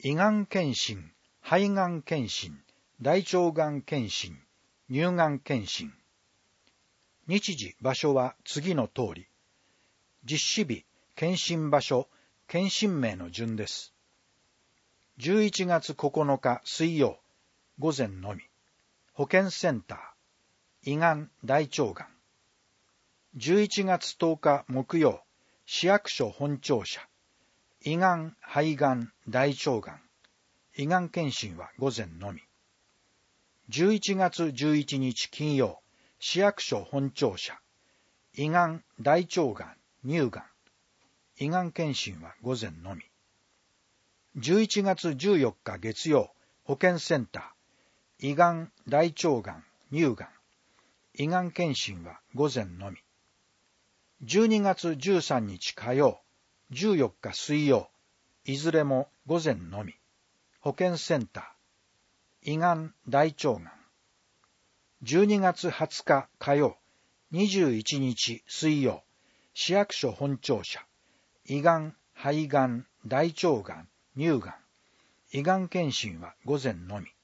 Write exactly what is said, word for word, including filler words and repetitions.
胃がん検診、肺がん検診、大腸がん検診、乳がん検診。日時、場所は次の通り。実施日、検診場所、検診名の順です。じゅういちがつここのか水曜、午前のみ。保健センター、胃がん、大腸がん。じゅういちがつとおか木曜、市役所本庁舎、胃がん、肺がん、大腸がん。胃がん検診は午前のみ。じゅういちがつじゅういちにち金曜、市役所本庁舎、胃がん、大腸がん、乳がん。胃がん検診は午前のみ。じゅういちがつじゅうよっか月曜、保健センター、胃がん、大腸がん、乳がん。胃がん検診は午前のみ。じゅうにがつじゅうさんにち火曜、じゅうよっか水曜、いずれも午前のみ。保健センター、胃がん、大腸がん。じゅうにがつはつか火曜、にじゅういちにち水曜、市役所本庁舎、胃がん、肺がん、大腸がん、乳がん。胃がん検診は午前のみ。